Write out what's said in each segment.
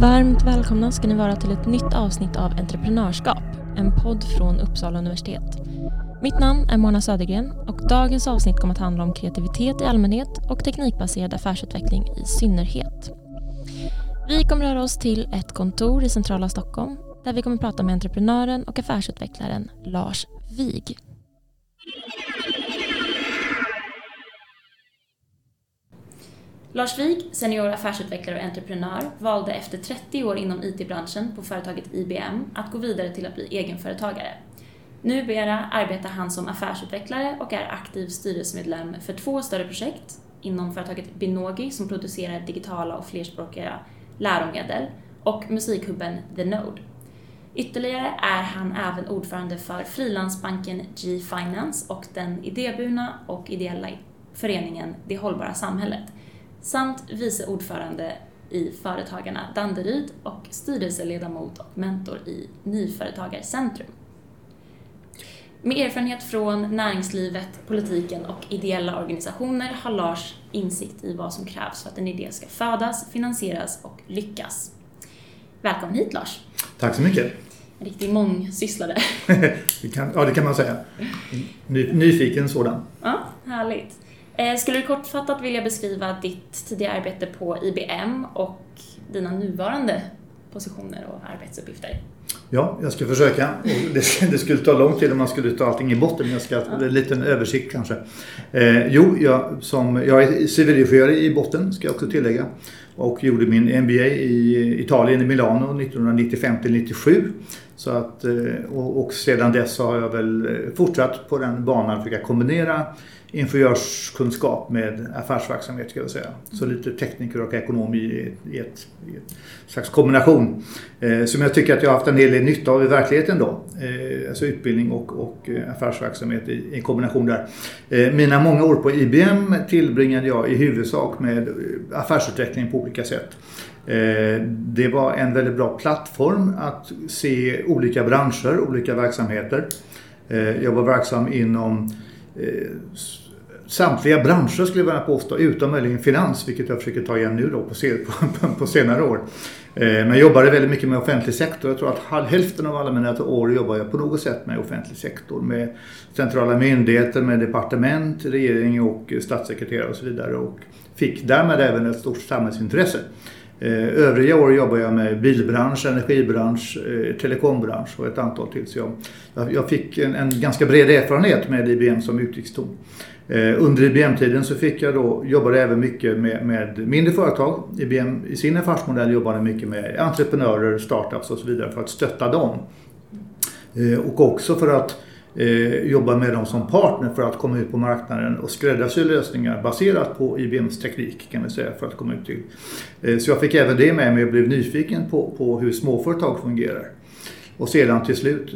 Varmt välkomna ska ni vara till ett nytt avsnitt av Entreprenörskap, en podd från Uppsala universitet. Mitt namn är Mona Södergren och dagens avsnitt kommer att handla om kreativitet i allmänhet och teknikbaserad affärsutveckling i synnerhet. Vi kommer röra oss till ett kontor i centrala Stockholm där vi kommer att prata med entreprenören och affärsutvecklaren Lars Wig. Lars Wig, senior affärsutvecklare och entreprenör, valde efter 30 år inom IT-branschen på företaget IBM att gå vidare till att bli egenföretagare. Numera arbetar han som affärsutvecklare och är aktiv styrelsemedlem för 2 större projekt inom företaget Binogi som producerar digitala och flerspråkiga läromedel och musikhubben The Node. Ytterligare är han även ordförande för frilansbanken G-Finance och den idéburna och ideella föreningen Det hållbara samhället, samt vice ordförande i Företagarna Danderyd och styrelseledamot och mentor i Nyföretagarcentrum. Med erfarenhet från näringslivet, politiken och ideella organisationer har Lars insikt i vad som krävs för att en idé ska födas, finansieras och lyckas. Välkommen hit, Lars. Tack så mycket. En riktig mångsysslare. Det kan man säga. Nyfiken sådan. Ja, härligt. Skulle du kortfattat vilja beskriva ditt tidigare arbete på IBM och dina nuvarande positioner och arbetsuppgifter? Ja, jag ska försöka. Det skulle ta lång tid om man skulle ta allting i botten. Jag ska en liten översikt kanske. Jag är civilingenjör i botten, ska jag också tillägga. Och gjorde min MBA i Italien, i Milano 1995-97. Så att, och sedan dess har jag väl fortsatt på den banan att försöka kombinera ingenjörskunskap med affärsverksamhet, ska jag säga. Så lite tekniker och ekonom i ett slags kombination. Som jag tycker att jag har haft en hel del nytta av i verkligheten då. Alltså utbildning och affärsverksamhet i en kombination där. Mina många år på IBM tillbringade jag i huvudsak med affärsutveckling på olika sätt. Det var en väldigt bra plattform att se olika branscher, olika verksamheter. Jag var verksam inom samtliga branscher skulle jag påstå, utom möjligen finans, vilket jag försöker ta igen nu då på senare år. Men jag jobbade väldigt mycket med offentlig sektor. Jag tror att hälften av alla mina år jobbar jag på något sätt med offentlig sektor. Med centrala myndigheter, med departement, regering och statssekreterare och så vidare. Och fick därmed även ett stort samhällsintresse. Övriga år jobbar jag med bilbransch, energibransch, telekombransch och ett antal till. Så jag fick en ganska bred erfarenhet med IBM som utgångspunkt. Under IBM-tiden så jobbade jag även mycket med mindre företag. IBM i sin affärsmodell jobbade mycket med entreprenörer, startups och så vidare för att stötta dem. Och också för att jobba med dem som partner för att komma ut på marknaden och skräddarsy lösningar baserat på IBMs teknik, kan man säga, för att komma ut till. Så jag fick även det med mig och blev nyfiken på hur småföretag fungerar. Och sedan till slut,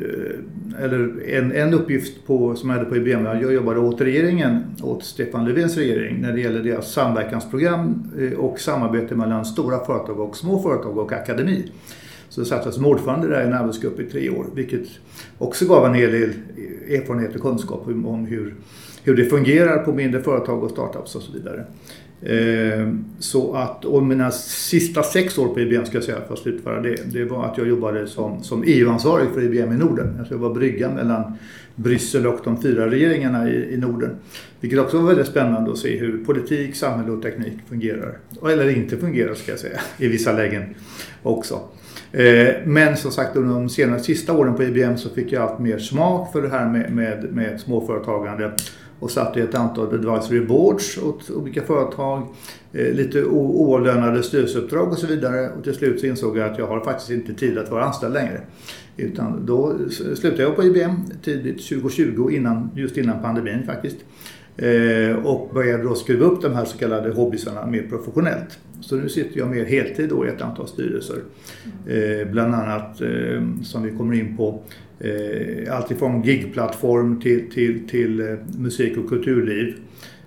en uppgift som jag hade på IBM, jag jobbade åt regeringen, åt Stefan Löfvens regering, när det gäller deras samverkansprogram och samarbete mellan stora företag och små företag och akademi. Så jag satt som ordförande där i en arbetsgrupp i 3 år, vilket också gav en hel del erfarenhet och kunskap om hur det fungerar på mindre företag och startups och så vidare. Så att, och mina sista 6 år på IBM, ska jag säga, för att slutföra det var att jag jobbade som EU-ansvarig för IBM i Norden. Alltså jag var bryggan mellan Bryssel och de 4 regeringarna i Norden. Vilket också var väldigt spännande att se hur politik, samhälle och teknik fungerar. Eller inte fungerar, ska jag säga, i vissa lägen också. Men som sagt, under de sista åren på IBM så fick jag allt mer smak för det här med småföretagande och satt i ett antal advisory boards åt olika företag, lite oavlönade styrelseuppdrag och så vidare, och till slut så insåg jag att jag har faktiskt inte tid att vara anställd längre. Utan då slutade jag på IBM tidigt 2020, just innan pandemin faktiskt. Och började då skriva upp de här så kallade hobbysarna mer professionellt. Så nu sitter jag mer heltid då i ett antal styrelser. Bland annat som vi kommer in på allt ifrån gigplattform till musik- och kulturliv.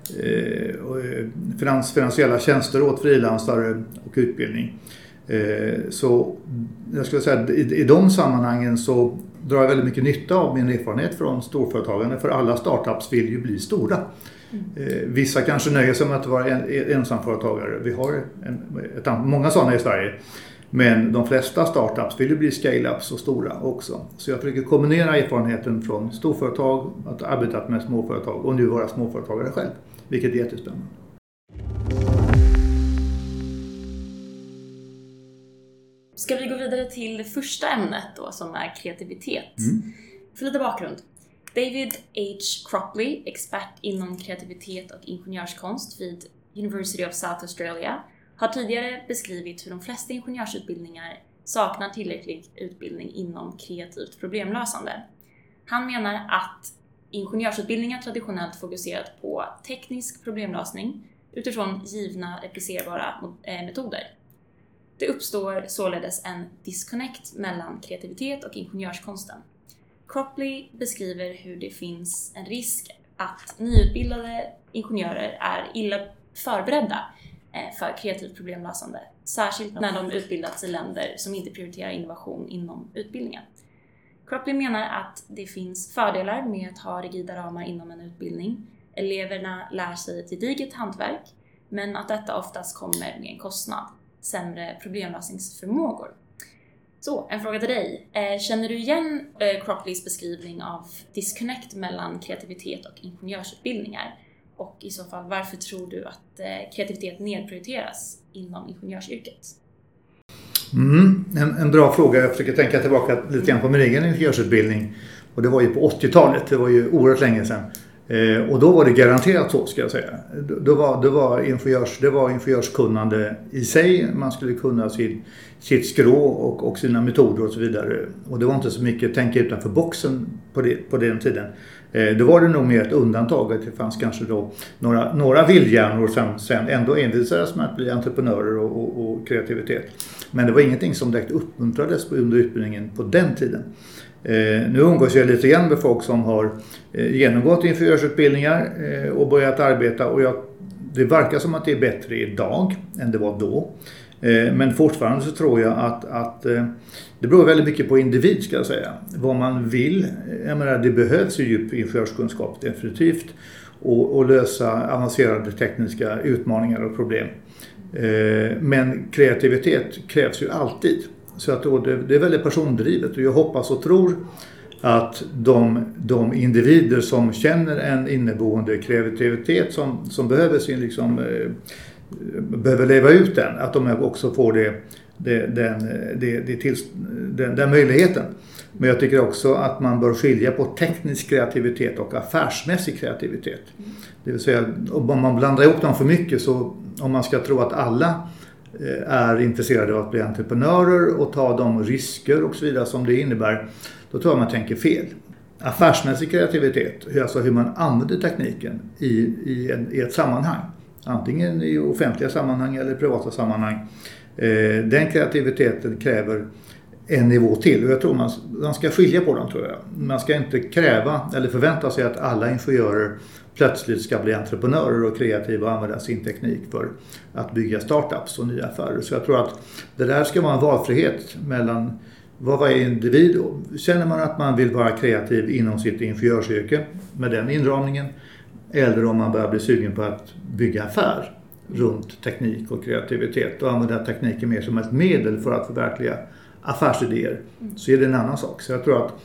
Finansiella tjänster åt frilansare och utbildning. Så jag skulle säga att i de sammanhangen så drar jag väldigt mycket nytta av min erfarenhet från storföretagande, för alla startups vill ju bli stora. Vissa kanske nöjer sig med att vara ensamföretagare. Vi har många sådana i Sverige. Men de flesta startups vill ju bli scale-ups och stora också. Så jag försöker kombinera erfarenheten från storföretag, att arbetat med småföretag och nu vara småföretagare själv. Vilket är jättespännande. Ska vi gå vidare till det första ämnet då, som är kreativitet? För lite bakgrund. David H. Cropley, expert inom kreativitet och ingenjörskonst vid University of South Australia, har tidigare beskrivit hur de flesta ingenjörsutbildningar saknar tillräcklig utbildning inom kreativt problemlösande. Han menar att ingenjörsutbildningar traditionellt fokuserat på teknisk problemlösning utifrån givna replicerbara metoder. Det uppstår således en disconnect mellan kreativitet och ingenjörskonsten. Cropley beskriver hur det finns en risk att nyutbildade ingenjörer är illa förberedda för kreativt problemlösande, särskilt när de utbildats i länder som inte prioriterar innovation inom utbildningen. Cropley menar att det finns fördelar med att ha rigida ramar inom en utbildning. Eleverna lär sig ett gediget hantverk, men att detta oftast kommer med en kostnad, sämre problemlösningsförmågor. Så, en fråga till dig. Känner du igen Cropleys beskrivning av disconnect mellan kreativitet och ingenjörsutbildningar? Och i så fall, varför tror du att kreativitet nedprioriteras inom ingenjörsyrket? En bra fråga. Jag försöker tänka tillbaka lite grann på min egen ingenjörsutbildning. Och det var ju på 80-talet, det var ju oerhört länge sedan. Och då var det garanterat så, ska jag säga. Det var ingenjörskunnande i sig. Man skulle kunna sitt skrå och sina metoder och så vidare. Och det var inte så mycket tänka utanför boxen på den tiden. Då var det nog mer ett undantag. Det fanns kanske då några vildhjärnor som sen ändå envisades med att bli entreprenörer och kreativitet. Men det var ingenting som direkt uppmuntrades under utbildningen på den tiden. Nu umgås jag lite grann med folk som har genomgått ingenjörsutbildningar och börjat arbeta, och det verkar som att det är bättre idag än det var då. Men fortfarande så tror jag att det beror väldigt mycket på individ, ska jag säga. Vad man vill. Jag menar, det behövs ju djup ingenjörskunskap definitivt, och lösa avancerade tekniska utmaningar och problem. Men kreativitet krävs ju alltid. Så jag tror det är väldigt persondrivet, och jag hoppas och tror att de individer som känner en inneboende kreativitet som behöver behöver leva ut den, att de också får den möjligheten. Men jag tycker också att man bör skilja på teknisk kreativitet och affärsmässig kreativitet. Det vill säga, om man blandar ihop dem för mycket, så om man ska tro att alla är intresserade av att bli entreprenörer och ta de risker och så vidare som det innebär, då tror jag man tänker fel. Affärsmässig kreativitet, alltså hur man använder tekniken i ett sammanhang, antingen i offentliga sammanhang eller privata sammanhang, den kreativiteten kräver en nivå till, och jag tror man ska skilja på dem, tror jag. Man ska inte kräva eller förvänta sig att alla ingenjörer plötsligt ska bli entreprenörer och kreativa och använda sin teknik för att bygga startups och nya affärer. Så jag tror att det där ska vara en valfrihet mellan vad är individ. Känner man att man vill vara kreativ inom sitt ingenjörsyrke med den inramningen, eller om man börjar bli sugen på att bygga affär runt teknik och kreativitet och använda tekniken mer som ett medel för att förverkliga affärsidéer, så är det en annan sak. Så jag tror att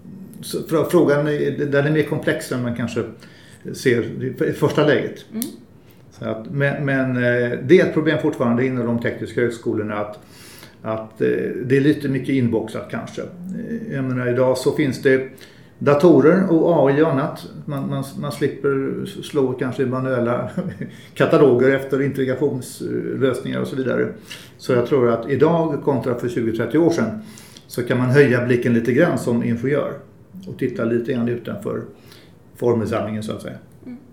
frågan den är mer komplex än man kanske ser i första läget. Så att, men det är ett problem fortfarande inom de tekniska högskolorna att det är lite mycket inboxat kanske. Jag menar, idag så finns det datorer och AI och annat. Man slipper slå kanske manuella kataloger efter integrationslösningar och så vidare. Så jag tror att idag kontra för 20-30 år sedan så kan man höja blicken lite grann som ingenjör och titta lite grann utanför formelsamlingen, så att säga.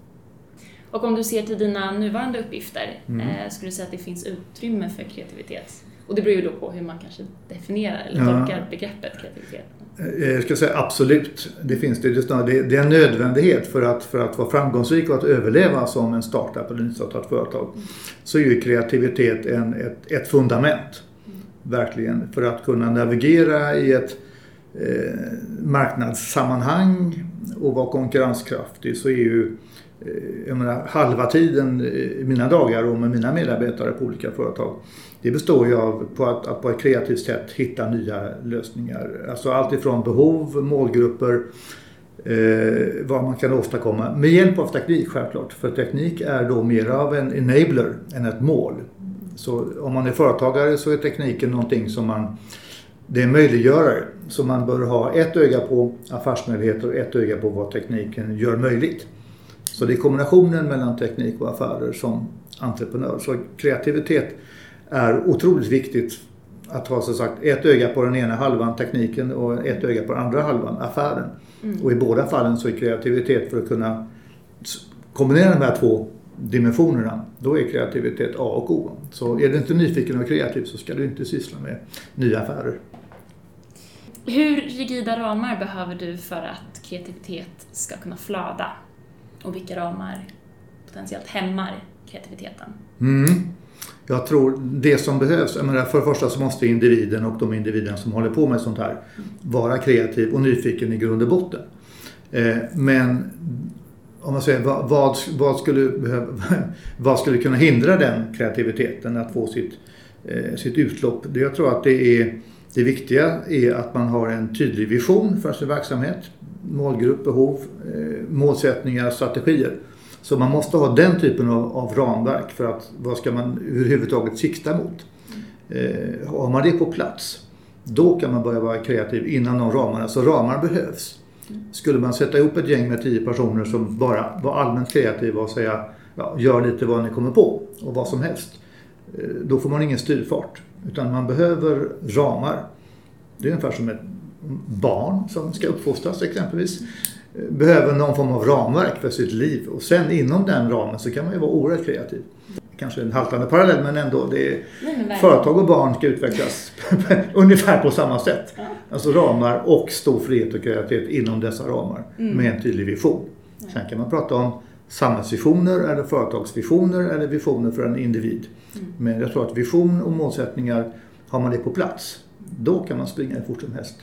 Och om du ser till dina nuvarande uppgifter, skulle du säga att det finns utrymme för kreativitet? Och det beror ju då på hur man kanske definierar eller tolkar begreppet kreativitet. Jag ska säga absolut. Det finns det är en nödvändighet för att vara framgångsrik och att överleva som en startup eller nystartat företag. Så är ju kreativitet ett fundament. Verkligen. För att kunna navigera i ett marknadssammanhang och vara konkurrenskraftig, så är ju jag menar, halva tiden i mina dagar och med mina medarbetare på olika företag. Det består ju av att på ett kreativt sätt hitta nya lösningar. Alltså allt ifrån behov, målgrupper, vad man kan åstadkomma. Med hjälp av teknik självklart. För teknik är då mer av en enabler än ett mål. Så om man är företagare så är tekniken någonting som det är möjliggörare. Så man bör ha ett öga på affärsmöjligheter och ett öga på vad tekniken gör möjligt. Så det är kombinationen mellan teknik och affärer som entreprenör. Så kreativitet är otroligt viktigt att ha så sagt ett öga på den ena halvan tekniken och ett öga på den andra halvan affären. Och i båda fallen så är kreativitet för att kunna kombinera de här två dimensionerna. Då är kreativitet A och O. Så är du inte nyfiken och kreativ så ska du inte syssla med nya affärer. Hur rigida ramar behöver du för att kreativitet ska kunna flöda? Och vilka ramar potentiellt hämmar kreativiteten? Jag tror det som behövs, för det första så måste individen och de individer som håller på med sånt här vara kreativ och nyfiken i grund och botten. Men om man säger vad skulle kunna hindra den kreativiteten att få sitt utlopp? Jag tror att det viktiga är att man har en tydlig vision för sin verksamhet, målgrupp, behov, målsättningar, strategier. Så man måste ha den typen av ramverk för att vad ska man överhuvudtaget sikta mot. Har man det på plats, då kan man börja vara kreativ innan de ramarna. Så ramar behövs. Skulle man sätta ihop ett gäng med 10 personer som bara var allmänt kreativa och säga gör lite vad ni kommer på och vad som helst. Då får man ingen styrfart. Utan man behöver ramar. Det är ungefär som ett barn som ska uppfostras exempelvis. Behöver någon form av ramverk för sitt liv. Och sen inom den ramen så kan man ju vara oerhört kreativ. Kanske en haltande parallell men ändå. Företag och barn ska utvecklas ungefär på samma sätt. Alltså ramar och stor frihet och kreativitet inom dessa ramar. Med en tydlig vision. Sen kan man prata om samhällsvisioner eller företagsvisioner eller visioner för en individ. Men jag tror att vision och målsättningar har man det på plats. Då kan man springa fort som helst.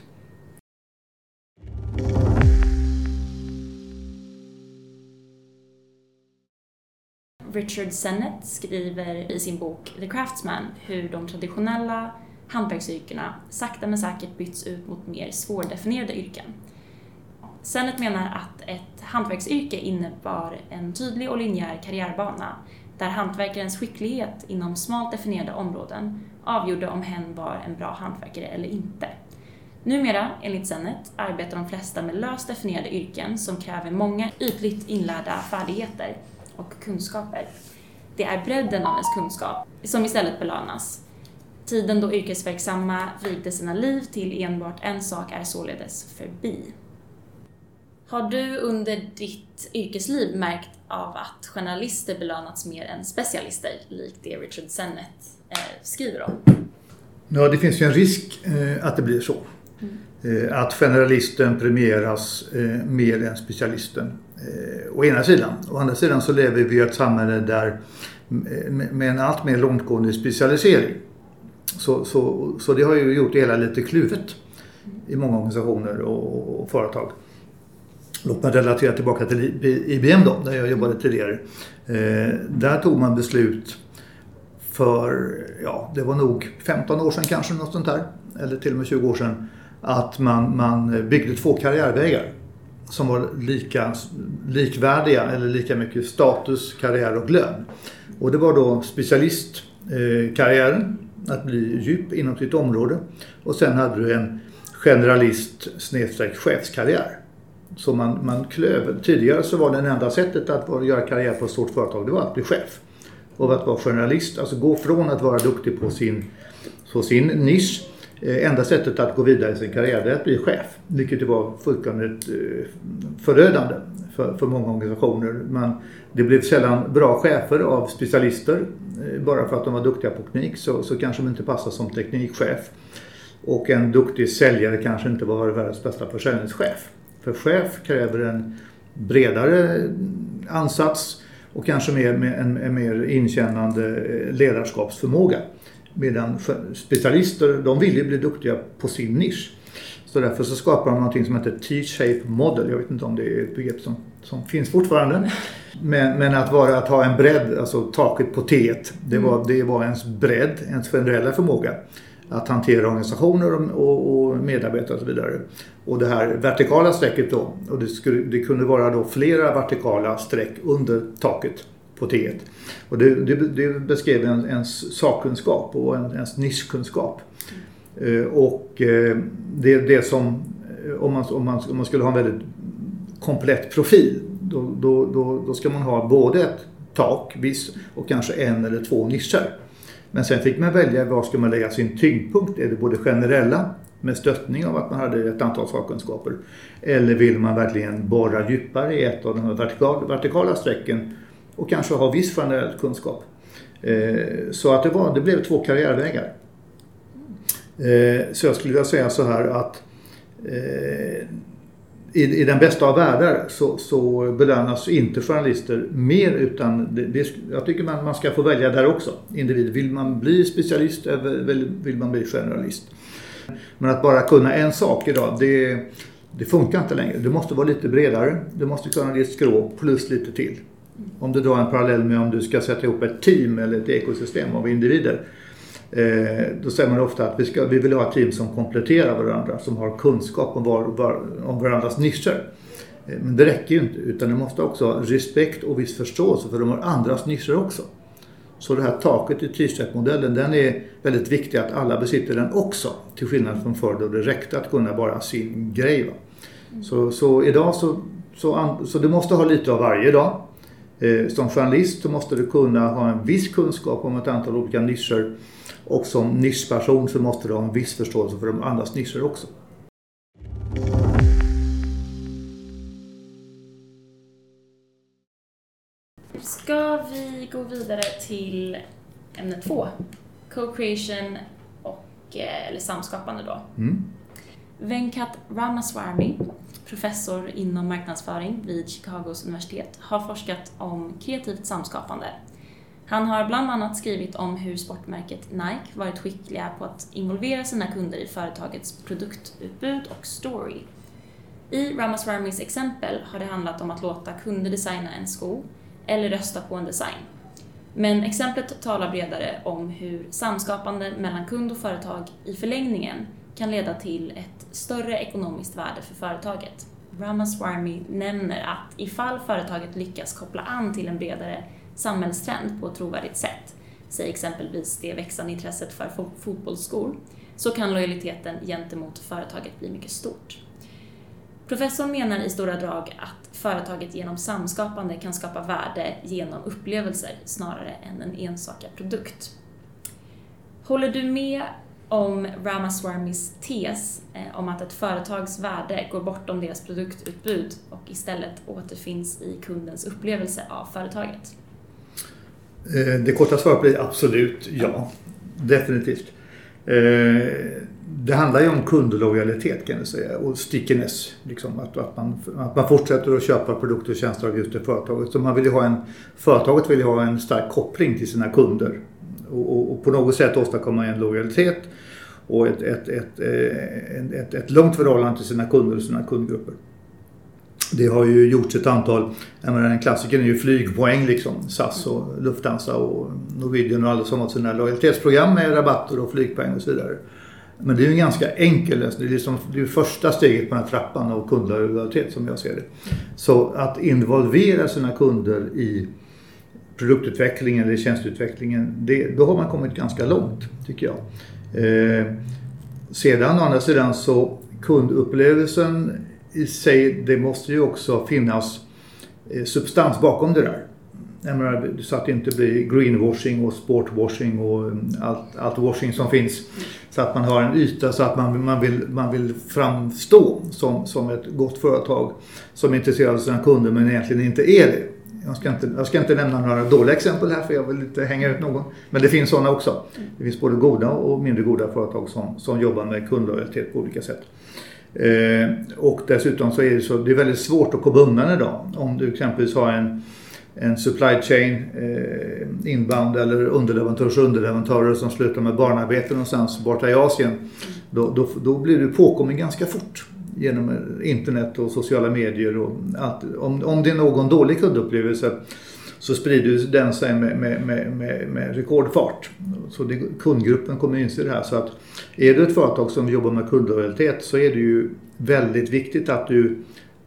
Richard Sennett skriver i sin bok The Craftsman hur de traditionella hantverksyrkena sakta men säkert byts ut mot mer svårdefinierade yrken. Sennett menar att ett hantverksyrke innebar en tydlig och linjär karriärbana där hantverkarens skicklighet inom smalt definierade områden avgjorde om hen var en bra hantverkare eller inte. Numera, enligt Sennett, arbetar de flesta med löst definierade yrken som kräver många ytligt inlärda färdigheter och kunskaper. Det är bredden av ens kunskap som istället belönas. Tiden då yrkesverksamma vigde sina liv till enbart en sak är således förbi. Har du under ditt yrkesliv märkt av att generalister belönats mer än specialister, likt det Richard Sennett skriver om? Ja, det finns ju en risk att det blir så. Att generalisten premieras mer än specialisten. Å ena sidan. Å andra sidan så lever vi i ett samhälle där med en allt mer långtgående specialisering. Så det har ju gjort det hela lite kluvet i många organisationer och företag. Låt mig relatera tillbaka till IBM då, där jag jobbade tidigare. Där tog man beslut det var nog 15 år sedan kanske, något sånt där, eller till och med 20 år sedan, att man byggde 2 karriärvägar som var likvärdiga eller lika mycket status, karriär och lön. Och det var då specialistkarriären, att bli djup inom sitt område. Och sen hade du en generalist/chefskarriär. Så man klöv. Tidigare så var det enda sättet att göra karriär på ett stort företag, det var att bli chef. Och att vara generalist, alltså gå från att vara duktig på sin nisch. Enda sättet att gå vidare i sin karriär är att bli chef. Vilket var fullkomligt förödande för många organisationer. Det blev sällan bra chefer av specialister. Bara för att de var duktiga på teknik så kanske de inte passade som teknikchef. Och en duktig säljare kanske inte var världens bästa försäljningschef. För chef kräver en bredare ansats och kanske en mer inkännande ledarskapsförmåga. Medan specialister, de vill ju bli duktiga på sin nisch. Så därför så skapar de någonting som heter T-shape model. Jag vet inte om det är ett begrepp som finns fortfarande. Men att ha en bredd, alltså taket på T1, det var ens bredd, ens generella förmåga att hantera organisationer och medarbetare och så vidare. Och det här vertikala strecket då, och det kunde vara då flera vertikala streck under taket på T1. Och det beskrev ens sakkunskap och ens nischkunskap. Och det som, om man skulle ha en väldigt komplett profil, då ska man ha både ett tak, och kanske en eller två nischer. Men sen fick man välja var ska man lägga sin tyngdpunkt. Är det både generella med stöttning av att man hade ett antal sakkunskaper, eller vill man verkligen borra djupare i ett av de här vertikala strecken och kanske ha viss generell kunskap. Så att det blev 2 karriärvägar. Så jag skulle vilja säga så här att i den bästa av världar så belönas inte journalister mer, utan jag tycker man ska få välja där också. Individ, vill man bli specialist eller vill man bli generalist? Men att bara kunna en sak idag, det funkar inte längre. Du måste vara lite bredare, du måste kunna ge ett skrå plus lite till. Om du drar en parallell med om du ska sätta ihop ett team eller ett ekosystem av individer, då säger man ofta att vi vill ha ett team som kompletterar varandra, som har kunskap om varandras nischer. Men det räcker ju inte, utan det måste också ha respekt och viss förståelse för de andras nischer också. Så det här taket i T-shape-modellen, den är väldigt viktig att alla besitter den också, till skillnad från förr då det räckte att kunna bara sin grej. Så idag så du måste ha lite av varje dag. Som journalist så måste du kunna ha en viss kunskap om ett antal olika nischer, och som nischperson så måste du ha en viss förståelse för de andras nischer också. Ska vi gå vidare till ämne 2, co-creation eller samskapande då. Venkat Ramaswamy, professor inom marknadsföring vid Chicagos universitet, har forskat om kreativt samskapande. Han har bland annat skrivit om hur sportmärket Nike varit skickliga på att involvera sina kunder i företagets produktutbud och story. I Ramaswamys exempel har det handlat om att låta kunder designa en sko eller rösta på en design. Men exemplet talar bredare om hur samskapande mellan kund och företag i förlängningen kan leda till ett större ekonomiskt värde för företaget. Ramaswamy nämner att ifall företaget lyckas koppla an till en bredare samhällstrend på ett trovärdigt sätt, säg exempelvis det växande intresset för fotbollsskor, så kan lojaliteten gentemot företaget bli mycket stort. Professorn menar i stora drag att företaget genom samskapande kan skapa värde genom upplevelser snarare än en enstaka produkt. Håller du med om Ramaswamys tes om att ett företags värde går bortom deras produktutbud och istället återfinns i kundens upplevelse av företaget? Det korta svaret blir absolut ja, definitivt. Det handlar ju om kundlojalitet kan jag säga, och stickiness, liksom, att man fortsätter att köpa produkter och tjänster av just det företaget. Så företaget vill ha en stark koppling till sina kunder och på något sätt åstadkomma en lojalitet och ett långt förhållande till sina kunder och sina kundgrupper. Det har ju gjorts ett antal, en klassiker är ju flygpoäng liksom, SAS och Lufthansa och Norwegian och alla som har sina lojalitetsprogram med rabatter och flygpoäng och så vidare. Men det är ju ganska enkelt, det är första steget på den här trappan av kundlojalitet som jag ser det. Så att involvera sina kunder i produktutvecklingen eller tjänsteutvecklingen, då har man kommit ganska långt tycker jag. Sedan å andra sidan så kundupplevelsen i sig, det måste ju också finnas substans bakom det där. Jag menar, så att det inte blir greenwashing och sportwashing och allt washing som finns. Så att man har en yta så att man vill framstå som ett gott företag som är intresserad av sina kunder men egentligen inte är det. Jag ska inte nämna några dåliga exempel här för jag vill inte hänga ut någon. Men det finns sådana också. Det finns både goda och mindre goda företag som jobbar med kundlojalitet på olika sätt. Och dessutom så är det väldigt svårt att komma undan idag. Om du exempelvis har en supply chain inbound eller underleverantörer som slutar med barnarbete någonstans borta i Asien. Då blir du påkommen ganska fort genom internet och sociala medier. Och allt. Om det är någon dålig kundupplevelse så sprider den sig med rekordfart. Så kundgruppen kommer inse det här. Så att är du ett företag som jobbar med kundlojalitet så är det ju väldigt viktigt att du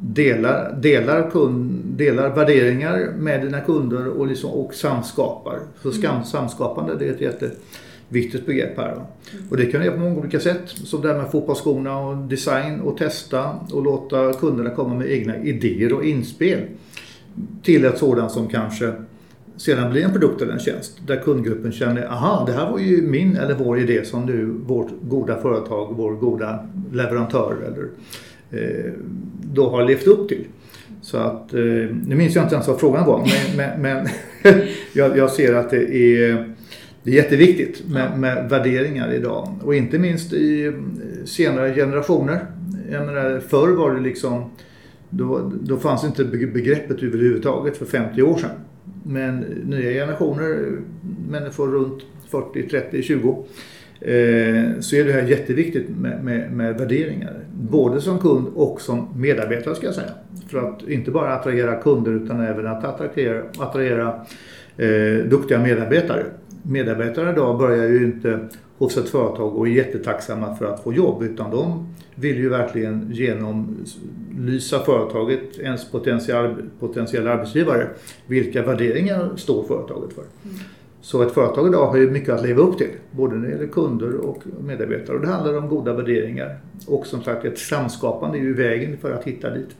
delar värderingar med dina kunder och samskapar. Så samskapande, det är ett jätteviktigt begrepp här. Och det kan göra på många olika sätt. Som det här med fotbollsskorna och design och testa och låta kunderna komma med egna idéer och inspel till ett sådant som kanske sedan blir en produkt eller en tjänst. Där kundgruppen känner, aha, det här var ju min eller vår idé som nu vårt goda företag, vår goda leverantör eller då har levt upp till. Så att, nu minns jag inte ens vad frågan var, men jag ser att det är jätteviktigt med värderingar idag. Och inte minst i senare generationer. Jag menar, förr var det liksom, då fanns inte begreppet överhuvudtaget för 50 år sedan. Men nya generationer, människor runt 40, 30, 20, så är det här jätteviktigt med värderingar. Både som kund och som medarbetare ska jag säga. För att inte bara attrahera kunder utan även att attrahera duktiga medarbetare. Medarbetare idag börjar ju inte hos ett företag och är jättetacksamma för att få jobb, utan de vill ju verkligen genomlysa företaget, ens potentiella arbetsgivare, vilka värderingar står företaget för. Så ett företag idag har ju mycket att leva upp till, både när det gäller kunder och medarbetare. Och det handlar om goda värderingar. Och som sagt, ett samskapande är ju vägen för att hitta dit.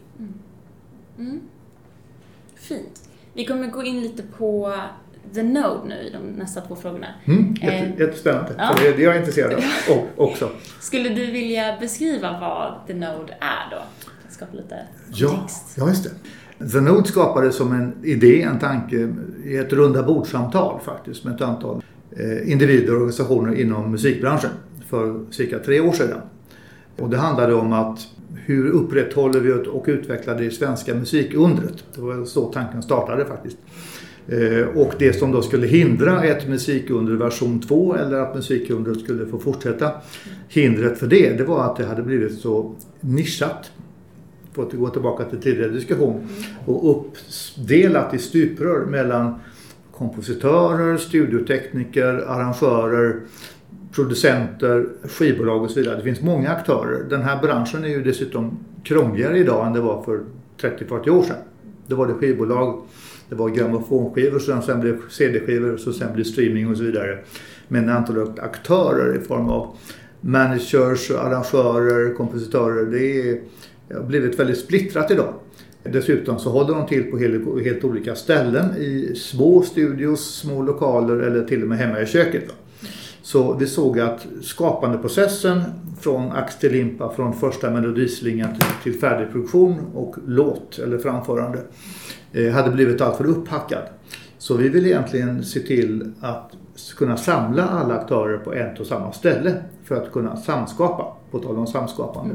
Fint. Vi kommer gå in lite på The Node nu i de nästa 2 frågorna. Jättespännande. Ja. Så det är jag intresserad av också. Skulle du vilja beskriva vad The Node är då? Skapa lite kontext. Ja, just det. The Node skapades som en idé, en tanke i ett runda bordsamtal faktiskt med ett antal individer och organisationer inom musikbranschen för cirka 3 år sedan. Och det handlade om att hur upprätthåller vi och utvecklar det svenska musikundret. Det var så tanken startade faktiskt. Och det som då skulle hindra ett musikunder version 2 eller att musikundret skulle få fortsätta, hindret för det var att det hade blivit så nischat, för att gå tillbaka till tidigare diskussion, och uppdelat i stuprör mellan kompositörer, studiotekniker, arrangörer, producenter, skivbolag och så vidare. Det finns många aktörer. Den här branschen är ju dessutom krångligare idag än det var för 30-40 år sedan. Det var det skivbolag, det var grammofonskivor, så sen blev CD-skivor, så sen blev streaming och så vidare. Men antalet aktörer i form av managers, arrangörer, kompositörer, det har blivit väldigt splittrat idag. Dessutom så håller de till på helt olika ställen i små studios, små lokaler eller till och med hemma i köket. Så vi såg att skapandeprocessen från ax till limpa, från första melodislingan till färdig produktion och låt eller framförande hade blivit alltför upphackad. Så vi vill egentligen se till att kunna samla alla aktörer på ett och samma ställe för att kunna samskapa, på tal om samskapande.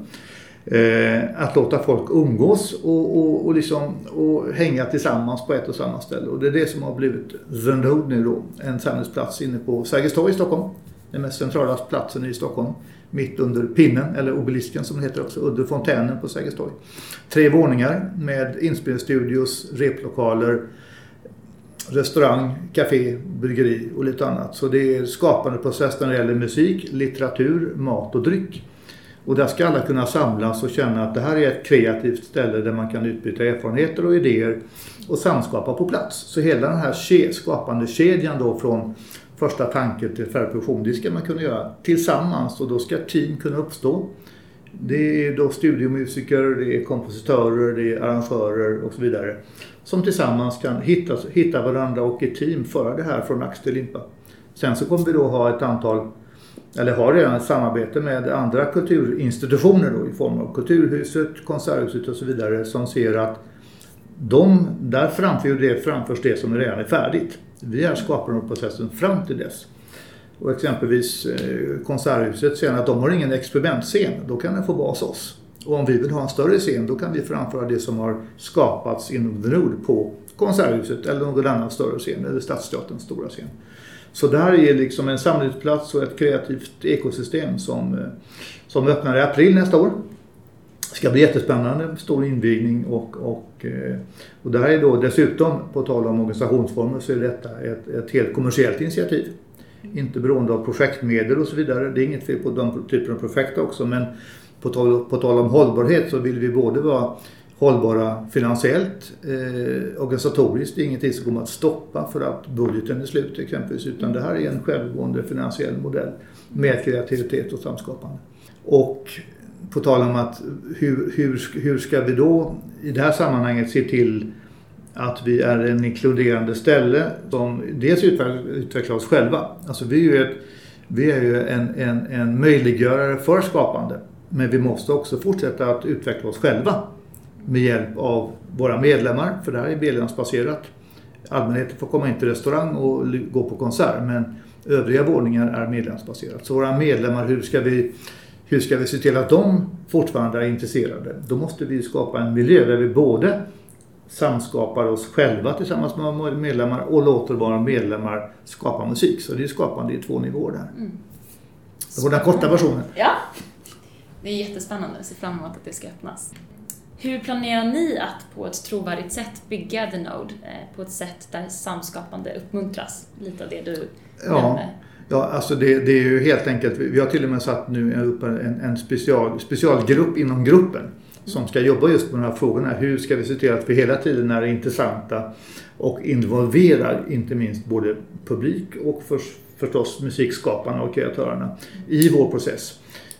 Att låta folk umgås och hänga tillsammans på ett och samma ställe. Och det är det som har blivit The Node nu då. En samlingsplats inne på Sergels torg i Stockholm. Den mest centrala platsen i Stockholm. Mitt under pinnen, eller obelisken som det heter också, under fontänen på Sergels torg. 3 våningar med inspelningsstudios, replokaler, restaurang, café, bryggeri och lite annat. Så det är skapande process när det gäller musik, litteratur, mat och dryck. Och där ska alla kunna samlas och känna att det här är ett kreativt ställe där man kan utbyta erfarenheter och idéer och samskapa på plats. Så hela den här skapande kedjan då från första tanken till färdig produktion, det ska man kunna göra tillsammans, och då ska team kunna uppstå. Det är då studiomusiker, det är kompositörer, det är arrangörer och så vidare som tillsammans kan hitta varandra och i team föra det här från ax till limpa. Sen så kommer vi då ha ett antal, eller har redan ett samarbete med andra kulturinstitutioner då, i form av Kulturhuset, Konserthuset och så vidare, som ser att där framförs det som redan är färdigt. Vi är skapande av processen fram till dess. Och exempelvis Konserthuset säger att de har ingen experimentscen, då kan den få vara hos oss. Och om vi vill ha en större scen, då kan vi framföra det som har skapats inom The Node på Konserthuset eller någon annan större scen eller Stadsteaterns stora scen. Så det här är liksom en samlingsplats och ett kreativt ekosystem som öppnar i april nästa år. Det ska bli jättespännande, stor invigning och det här är då dessutom, på tal om organisationsformer, så är detta ett helt kommersiellt initiativ. Inte beroende av projektmedel och så vidare. Det är inget fel på de typer av projekt också, men på tal om hållbarhet så vill vi både vara hållbara finansiellt, organisatoriskt. Det är ingenting som kommer att stoppa för att budgeten är slut exempelvis, utan det här är en självgående finansiell modell med kreativitet och samskapande. Och på tal om att hur ska vi då i det här sammanhanget se till att vi är en inkluderande ställe som dels utvecklar oss själva. Alltså vi är ju en möjliggörare för skapande, men vi måste också fortsätta att utveckla oss själva med hjälp av våra medlemmar, för det här är medlemsbaserat. Allmänheten får komma in till restaurang och gå på konsert, men övriga våningar är medlemsbaserat. Så våra medlemmar, hur ska vi se till att de fortfarande är intresserade? Då måste vi skapa en miljö där vi både samskapar oss själva tillsammans med våra medlemmar och låter våra medlemmar skapa musik. Så det är skapande i 2 nivåer där. Det var den korta versionen. Ja, det är jättespännande. Jag ser fram emot att det ska öppnas. Hur planerar ni att på ett trovärdigt sätt bygga The Node på ett sätt där samskapande uppmuntras? Lite av det du nämnde. Ja, alltså det är ju helt enkelt, vi har till och med satt nu upp en specialgrupp inom gruppen som ska jobba just med de här frågorna. Hur ska vi se till att vi hela tiden är intressanta och involverar inte minst både publik och förstås musikskaparna och kreatörerna i vår process.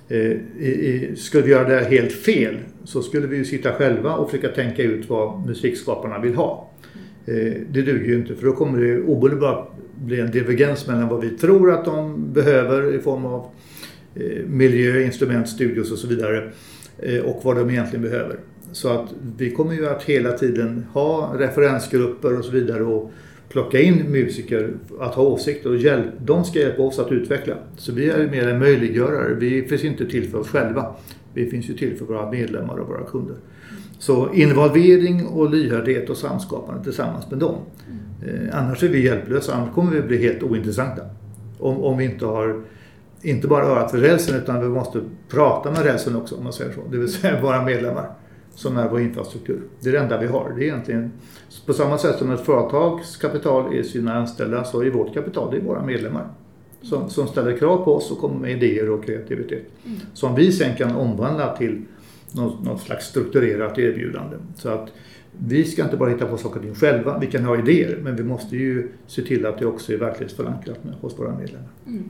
Skulle vi göra det helt fel så skulle vi ju sitta själva och försöka tänka ut vad musikskaparna vill ha. Det duger ju inte, för då kommer det omedelbart bli en divergens mellan vad vi tror att de behöver i form av miljö, instrument, studios och så vidare och vad de egentligen behöver. Så att vi kommer ju att hela tiden ha referensgrupper och så vidare och plocka in musiker att ha åsikter och de ska hjälpa oss att utveckla. Så vi är mer en möjliggörare. Vi finns inte till för oss själva. Vi finns ju till för våra medlemmar och våra kunder. Så involvering och lyhördhet och samskapande tillsammans med dem. Annars är vi hjälplösa, annars kommer vi bli helt ointressanta. Om vi inte har, inte bara örat för rälsen, utan vi måste prata med rälsen också, om man säger så. Det vill säga våra medlemmar som är vår infrastruktur. Det är det enda vi har. Det är egentligen på samma sätt som ett företags kapital är sina anställda, så är vårt kapital, det är våra medlemmar. Som ställer krav på oss och kommer med idéer och kreativitet. Som vi sen kan omvandla till något slags strukturerat erbjudande. Så att vi ska inte bara hitta på saker och ting själva. Vi kan ha idéer, men vi måste ju se till att det också är verklighetsförankrat hos våra medlemmar.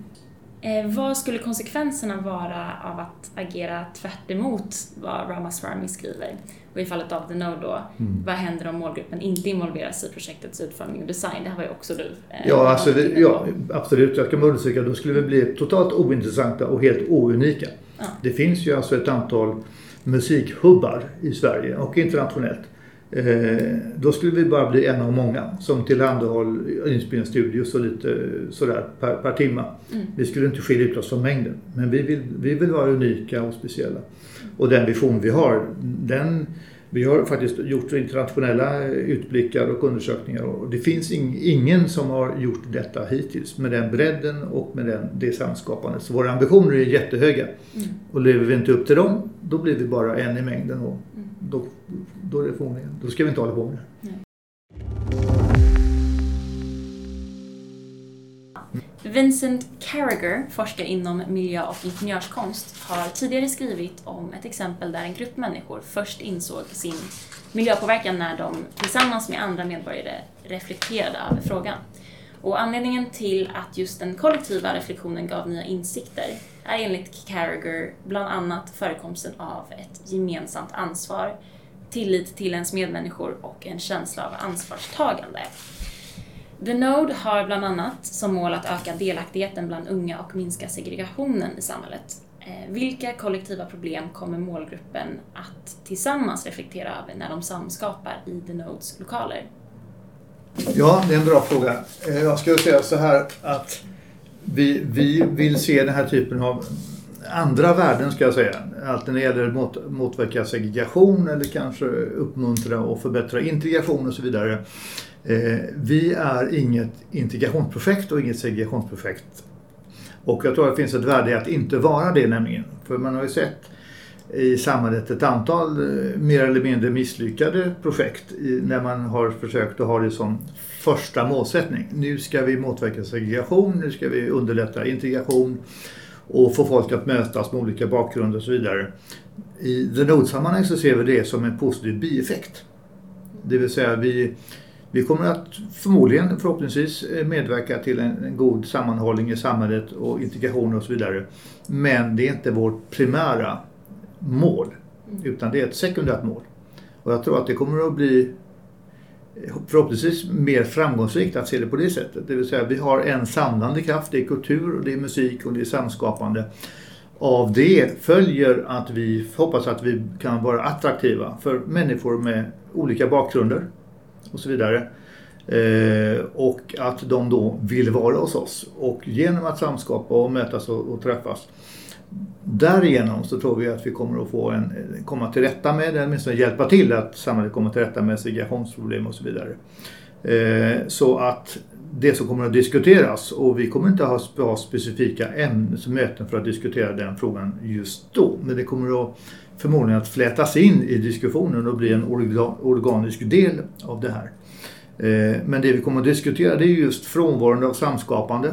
Vad skulle konsekvenserna vara av att agera tvärt emot vad Ramaswamy skriver? Och i fallet av The Node då, vad händer om målgruppen inte involveras i projektets utformning och design? Det här var ju också du. Ja, absolut. Jag kan undersöka. Då skulle vi bli totalt ointressanta och helt ounika. Ja. Det finns ju alltså ett antal musikhubbar i Sverige och internationellt. Då skulle vi bara bli en av många som tillhandahåller inspelningsstudios och lite sådär per timma. Vi skulle inte skilja ut oss från mängden, men vi vill vara unika och speciella. Och den vision vi har, vi har faktiskt gjort internationella utblickar och undersökningar, och det finns ingen som har gjort detta hittills med den bredden och med det samskapandet. Så våra ambitioner är jättehöga, och lever vi inte upp till dem, då blir vi bara en i mängden, och då är det förmodligen. Då ska vi inte hålla på med det. Vincent Carragher, forskare inom miljö- och ingenjörskonst, har tidigare skrivit om ett exempel där en grupp människor först insåg sin miljöpåverkan när de tillsammans med andra medborgare reflekterade över frågan. Och anledningen till att just den kollektiva reflektionen gav nya insikter är enligt Carragher bland annat förekomsten av ett gemensamt ansvar, tillit till ens medmänniskor och en känsla av ansvarstagande. The Node har bland annat som mål att öka delaktigheten bland unga och minska segregationen i samhället. Vilka kollektiva problem kommer målgruppen att tillsammans reflektera över när de samskapar i The Nodes lokaler? Ja, det är en bra fråga. Jag skulle säga så här att vi vill se den här typen av andra värden ska jag säga. Allt när det gäller motverka segregation eller kanske uppmuntra och förbättra integration och så vidare. Vi är inget integrationsprojekt och inget segregationsprojekt. Och jag tror att det finns ett värde i att inte vara det nämligen. För man har ju sett i samhället ett antal mer eller mindre misslyckade projekt när man har försökt att ha det som första målsättning. Nu ska vi motverka segregation, nu ska vi underlätta integration och få folk att mötas med olika bakgrunder och så vidare. I den nordsammanhang så ser vi det som en positiv bieffekt. Det vill säga vi kommer att förhoppningsvis medverka till en god sammanhållning i samhället och integration och så vidare. Men det är inte vårt primära mål, utan det är ett sekundärt mål. Och jag tror att det kommer att bli förhoppningsvis mer framgångsrikt att se det på det sättet. Det vill säga vi har en samlande kraft, det är kultur och det är musik och det är samskapande. Av det följer att vi hoppas att vi kan vara attraktiva för människor med olika bakgrunder och så vidare. Och att de då vill vara hos oss. Och genom att samskapa och mötas och träffas, därigenom så tror vi att vi kommer att komma till rätta med det, åtminstone hjälpa till att samhället kommer till rätta med segregationsproblem och så vidare. Så att det som kommer att diskuteras, och vi kommer inte att ha specifika möten för att diskutera den frågan just då, men det kommer att förmodligen att flätas in i diskussionen och bli en organisk del av det här. Men det vi kommer att diskutera, det är just frånvaron av samskapande.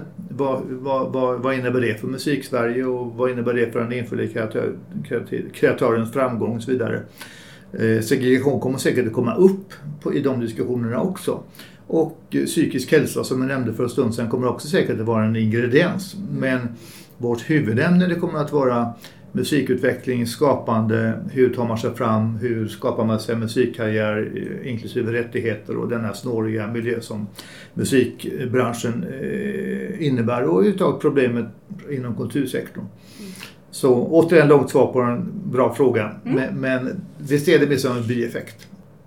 Vad innebär det för musik-Sverige och vad innebär det för den enskilda kreatörens framgång och så vidare. Segregation kommer säkert att komma upp i de diskussionerna också. Och psykisk hälsa, som jag nämnde för en stund sedan, kommer också säkert att vara en ingrediens. Men vårt huvudämne det kommer att vara musikutveckling, skapande, hur tar man sig fram, hur skapar man sig musikkarriär inklusive rättigheter och den här snåriga miljö som musikbranschen innebär och uttaget problemet inom kultursektorn. Så återigen långt svar på en bra fråga, men det ser det mer som en bieffekt.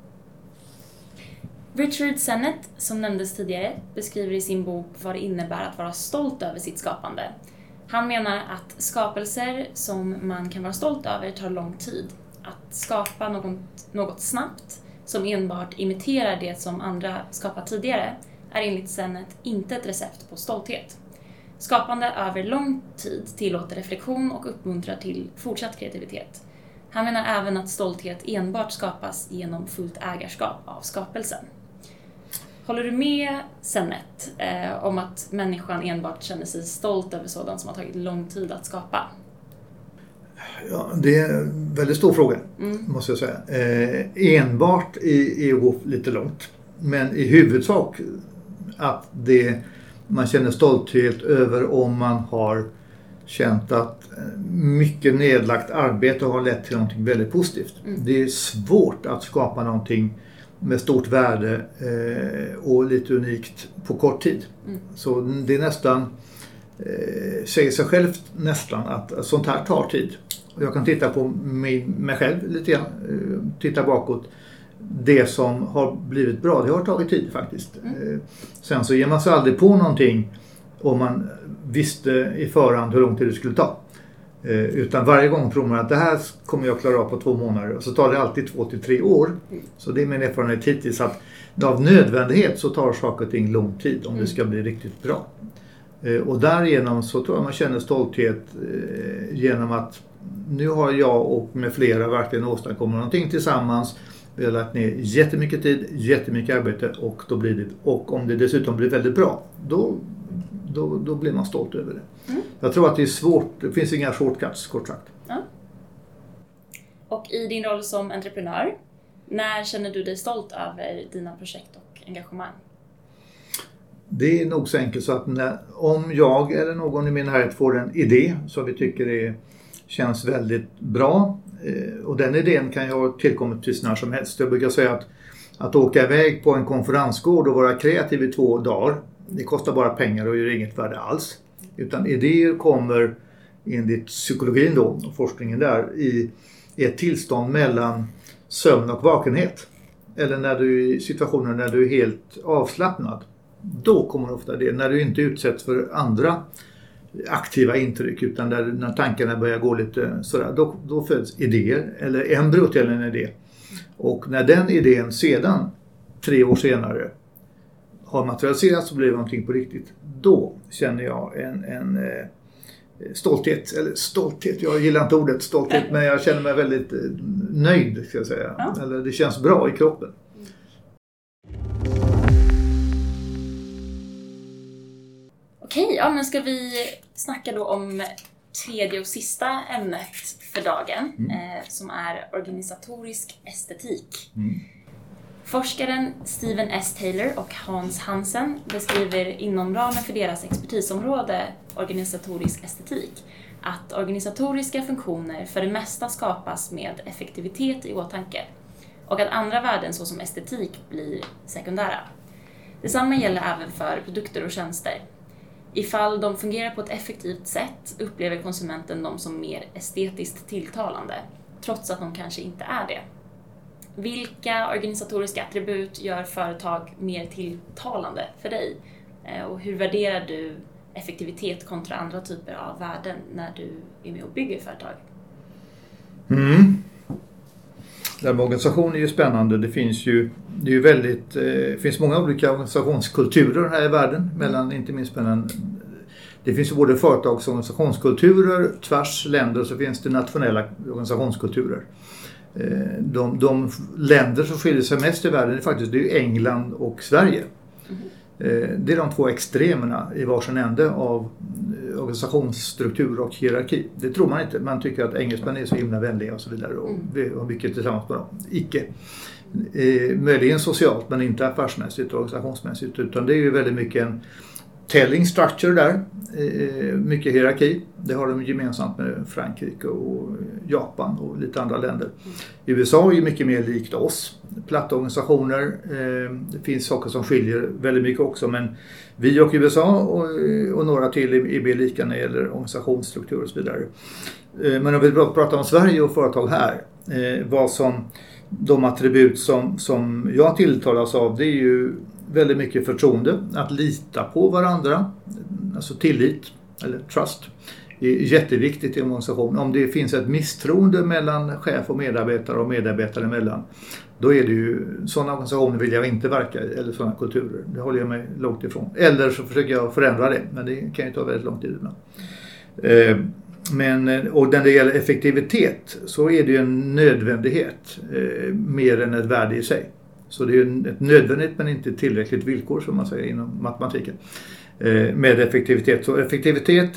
Richard Sennett, som nämndes tidigare, beskriver i sin bok vad det innebär att vara stolt över sitt skapande. Han menar att skapelser som man kan vara stolt över tar lång tid. Att skapa något snabbt som enbart imiterar det som andra skapat tidigare är enligt Sennett inte ett recept på stolthet. Skapande över lång tid tillåter reflektion och uppmuntrar till fortsatt kreativitet. Han menar även att stolthet enbart skapas genom fullt ägarskap av skapelsen. Håller du med Sennett om att människan enbart känner sig stolt över sådant som har tagit lång tid att skapa? Ja, det är en väldigt stor fråga, måste jag säga. Enbart är gå lite långt. Men i huvudsak att man känner stolthet över om man har känt att mycket nedlagt arbete har lett till någonting väldigt positivt. Det är svårt att skapa någonting med stort värde och lite unikt på kort tid. Så det är nästan, säger sig självt nästan att sånt här tar tid. Och jag kan titta på mig själv lite grann, titta bakåt. Det som har blivit bra, det har tagit tid faktiskt. Sen så ger man sig aldrig på någonting om man visste i förhand hur lång tid det skulle ta. Utan varje gång tror man att det här kommer jag klara av på 2 månader. Och så tar det alltid 2 till 3 år. Så det är min erfarenhet hittills att av nödvändighet så tar saker och ting lång tid om det ska bli riktigt bra. Och därigenom så tror jag man känner stolthet genom att nu har jag och med flera verkligen åstadkommit någonting tillsammans. Vi har lagt ner jättemycket tid, jättemycket arbete och om det dessutom blir väldigt bra, då blir man stolt över det. Jag tror att det är svårt, det finns inga shortcuts kort sagt. Ja. Och i din roll som entreprenör, när känner du dig stolt över dina projekt och engagemang? Det är nog så enkelt så att om jag eller någon i min närhet får en idé som vi tycker känns väldigt bra, och den idén kan ju ha tillkommit precis när som helst. Jag brukar säga att åka iväg på en konferensgård och vara kreativ i 2 dagar, det kostar bara pengar och gör inget värde alls. Utan idéer kommer enligt psykologin då, och forskningen där, i ett tillstånd mellan sömn och vakenhet. Eller när du är i situationer när du är helt avslappnad. Då kommer ofta det, när du inte utsätts för andra aktiva intryck, utan där när tankarna börjar gå lite sådär, då föds idéer eller embryo till en idé. Och när den idén sedan 3 år senare har materialiserats och blivit någonting på riktigt, då känner jag en stolthet, jag gillar inte ordet stolthet, men jag känner mig väldigt nöjd, ska jag säga. Ja. Eller det känns bra i kroppen. Okej, men ska vi snacka då om tredje och sista ämnet för dagen, som är organisatorisk estetik. Forskaren Stephen S. Taylor och Hans Hansen beskriver inom ramen för deras expertisområde organisatorisk estetik att organisatoriska funktioner för det mesta skapas med effektivitet i åtanke och att andra värden såsom estetik blir sekundära. Detsamma gäller även för produkter och tjänster. Ifall de fungerar på ett effektivt sätt upplever konsumenten dem som mer estetiskt tilltalande, trots att de kanske inte är det. Vilka organisatoriska attribut gör företag mer tilltalande för dig? Och hur värderar du effektivitet kontra andra typer av värden när du är med och bygger företag? Det här med organisation är ju spännande. Det finns många olika organisationskulturer här i världen, inte minst mellan. Det finns ju både företags- och organisationskulturer tvärs länder, och så finns det nationella organisationskulturer. De länder som skiljer sig mest i världen det är England och Sverige. Det är de 2 extremerna i varsin ände av organisationsstruktur och hierarki. Det tror man inte. Man tycker att engelsmän är så himla vänliga och så vidare, och vi har mycket tillsammans med dem. Icke. Möjligen socialt, men inte affärsmässigt och organisationsmässigt, utan det är ju väldigt mycket en telling structure där, mycket hierarki. Det har de gemensamt med Frankrike och Japan och lite andra länder. USA är ju mycket mer likt oss, platta organisationer. Det finns saker som skiljer väldigt mycket också, men vi och USA och några till är mer lika när det gäller organisationsstruktur och så vidare. Men om vi pratar om Sverige och företag här, vad som de attribut som jag tilltalas av, det är ju väldigt mycket förtroende, att lita på varandra, alltså tillit eller trust är jätteviktigt i en organisation. Om det finns ett misstroende mellan chef och medarbetare emellan, då är det ju, sådana organisationer vill jag inte verka i, eller sådana kulturer. Det håller jag mig långt ifrån. Eller så försöker jag förändra det, men det kan ju ta väldigt lång tid ibland. Och när det gäller effektivitet så är det ju en nödvändighet mer än ett värde i sig. Så det är ett nödvändigt men inte tillräckligt villkor, som man säger inom matematiken, med effektivitet. Så effektivitet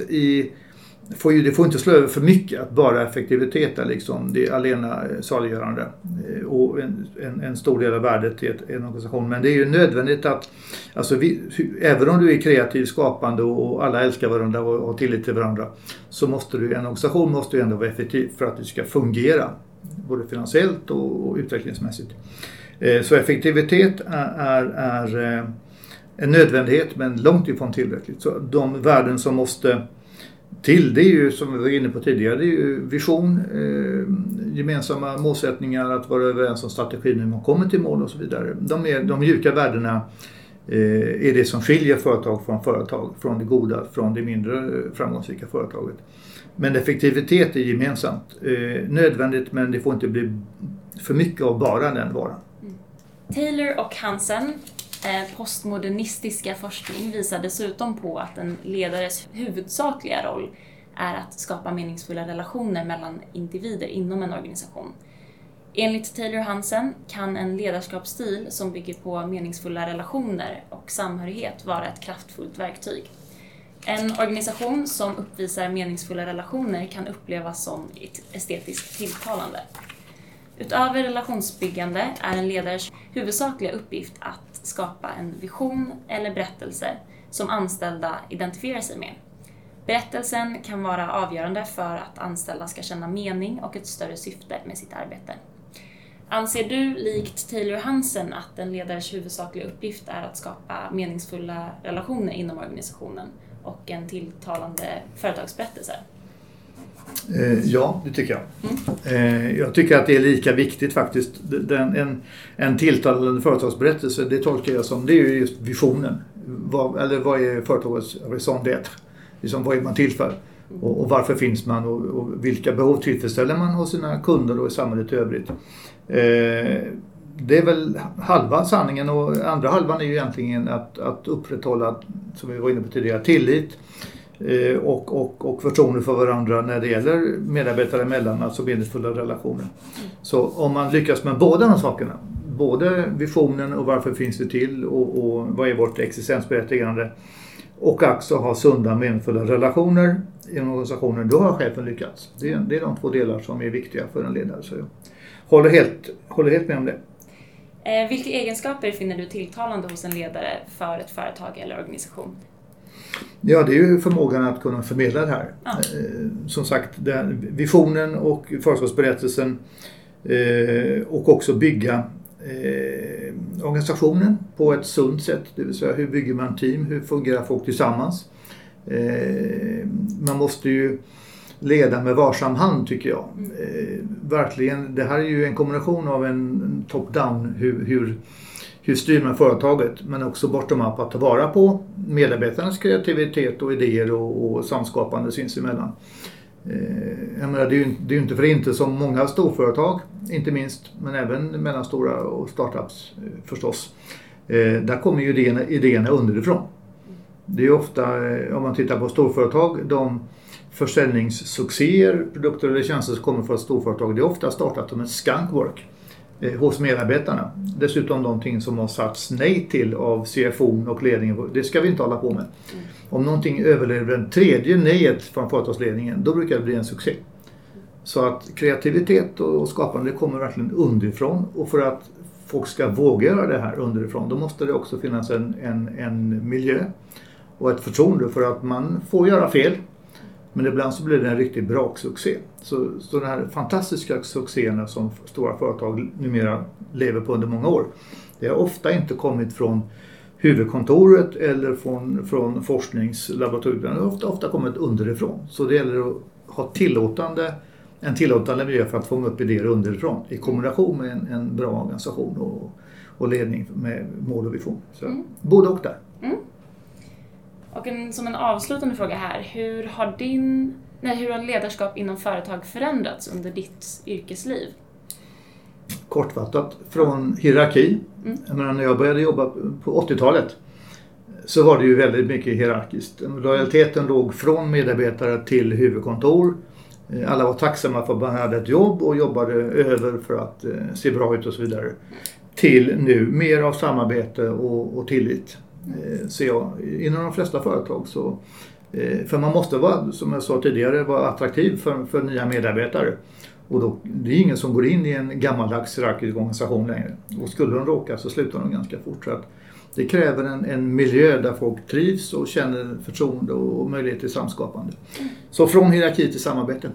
det får inte slå över för mycket, att bara effektivitet är liksom det allena saliggörande och en stor del av värdet i en organisation. Men det är ju nödvändigt att, även om du är kreativ, skapande och alla älskar varandra och har tillit till varandra, så måste en organisation måste ju ändå vara effektiv för att det ska fungera både finansiellt och utvecklingsmässigt. Så effektivitet är en nödvändighet, men långt ifrån tillräckligt. Så de värden som måste till, det är ju, som vi var inne på tidigare, det är ju vision, gemensamma målsättningar, att vara överens om strategin hur man kommer till mål och så vidare. De mjuka värdena är det som skiljer företag, från det goda, från det mindre framgångsrika företaget. Men effektivitet är gemensamt nödvändigt, men det får inte bli för mycket av bara den varan. Taylor och Hansen postmodernistiska forskning visar dessutom på att en ledares huvudsakliga roll är att skapa meningsfulla relationer mellan individer inom en organisation. Enligt Taylor Hansen kan en ledarskapsstil som bygger på meningsfulla relationer och samhörighet vara ett kraftfullt verktyg. En organisation som uppvisar meningsfulla relationer kan upplevas som estetiskt tilltalande. Utöver relationsbyggande är en ledares huvudsakliga uppgift att skapa en vision eller berättelse som anställda identifierar sig med. Berättelsen kan vara avgörande för att anställda ska känna mening och ett större syfte med sitt arbete. Anser du, likt Taylor Hansen, att en ledares huvudsakliga uppgift är att skapa meningsfulla relationer inom organisationen och en tilltalande företagsberättelse? Ja, det tycker jag. Jag tycker att det är lika viktigt faktiskt. En tilltalande företagsberättelse, det tolkar jag som, det är ju just visionen. Vad är företagets raison d'être? Liksom, vad är man till för? Och varför finns man? Och vilka behov tillfredsställer man hos sina kunder och i samhället i övrigt? Det är väl halva sanningen, och andra halvan är ju egentligen att upprätthålla, som vi var inne på tidigare, tillit och förtroende för varandra när det gäller medarbetare emellan, alltså meningsfulla relationer. Så om man lyckas med båda de sakerna, både visionen och varför finns vi till och vad är vårt existensberättigande, och också ha sunda meningsfulla relationer inom organisationen, då har chefen lyckats. Det är de två delar som är viktiga för en ledare. Så jag håller helt med om det. Vilka egenskaper finner du tilltalande hos en ledare för ett företag eller organisation? Ja, det är ju förmågan att kunna förmedla det här. Ja. Som sagt, visionen och företagsberättelsen och också bygga organisationen på ett sunt sätt. Det vill säga, hur bygger man team? Hur fungerar folk tillsammans? Man måste ju leda med varsam hand, tycker jag. Verkligen, det här är ju en kombination av en top-down, hur styr man företaget, men också bottom-up, att ta vara på medarbetarnas kreativitet och idéer och samskapande sinsemellan. Jag menar, det är ju inte för inte som många storföretag, inte minst, men även mellanstora och startups förstås. Där kommer ju idéerna underifrån. Det är ofta, om man tittar på storföretag, de försäljningssuccéer, produkter eller tjänster som kommer från ett storföretag, det är ofta startat som en skunkwork hos medarbetarna. Dessutom någonting som har satts nej till av CFO och ledningen. Det ska vi inte hålla på med. Om någonting överlever en tredje nejet från företagsledningen, då brukar det bli en succé. Så att kreativitet och skapande kommer verkligen underifrån, och för att folk ska våga göra det här underifrån, då måste det också finnas en miljö och ett förtroende för att man får göra fel. Men ibland så blir det en riktigt bra succé. Så de här fantastiska succéerna som stora företag numera lever på under många år, det har ofta inte kommit från huvudkontoret eller från forskningslaboratoriet. Det har ofta kommit underifrån. Så det gäller att ha en tillåtande miljö för att fånga upp idéer underifrån i kombination med en bra organisation och ledning med mål och vision. Så både och där. Och som en avslutande fråga här, hur har ledarskap inom företag förändrats under ditt yrkesliv? Kortfattat, från hierarki. Jag menar, när jag började jobba på 80-talet så var det ju väldigt mycket hierarkiskt. Lojaliteten låg från medarbetare till huvudkontor. Alla var tacksamma för att man hade ett jobb och jobbade över för att se bra ut och så vidare. Till nu mer av samarbete och tillit. Ser jag inom de flesta företag. Så, för man måste vara, som jag sa tidigare, vara attraktiv för nya medarbetare. Och då, det är ingen som går in i en gammaldags hierarkisk organisation längre. Och skulle de råka så slutar de ganska fort. Så att det kräver en miljö där folk trivs och känner förtroende och möjlighet till samskapande. Så från hierarki till samarbete.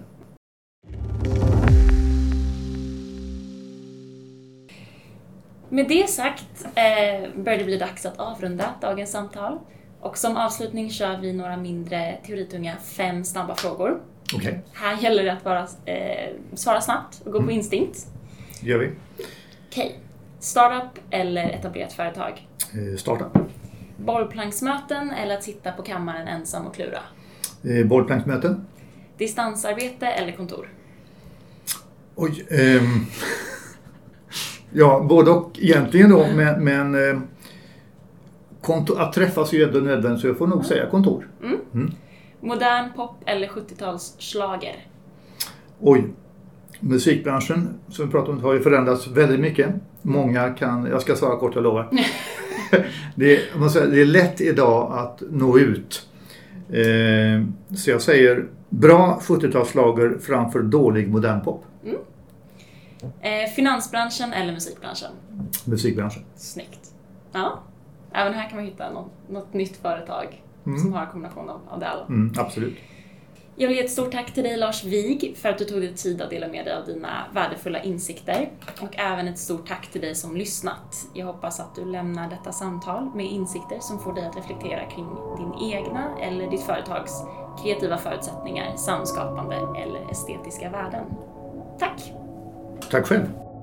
Med det sagt börjar det bli dags att avrunda dagens samtal. Och som avslutning kör vi några mindre teoritunga 5 snabba frågor. Okay. Här gäller det att svara snabbt och gå på instinkt. Gör vi. Okej. Startup eller etablerat företag? Startup. Bollplanksmöten eller att sitta på kammaren ensam och klura? Bollplanksmöten. Distansarbete eller kontor? Oj. Ja, både och egentligen då, men att träffas är ju ändå nödvändigt, så jag får nog säga kontor. Modern pop eller 70-tals schlager? Oj, musikbranschen som vi pratade om har ju förändrats väldigt mycket. Många kan, jag ska svara kort, jag lovar. Det är lätt idag att nå ut. Så jag säger bra 70-tals schlager framför dålig modern pop. Finansbranschen eller musikbranschen? Musikbranschen. Snyggt. Ja, även här kan man hitta något nytt företag som har en kombination av det alla. Absolut. Jag vill ge ett stort tack till dig, Lars Wig, för att du tog dig tid att dela med dig av dina värdefulla insikter. Och även ett stort tack till dig som lyssnat. Jag hoppas att du lämnar detta samtal med insikter som får dig att reflektera kring din egna eller ditt företags kreativa förutsättningar, samskapande eller estetiska värden. Tack! Tack själv!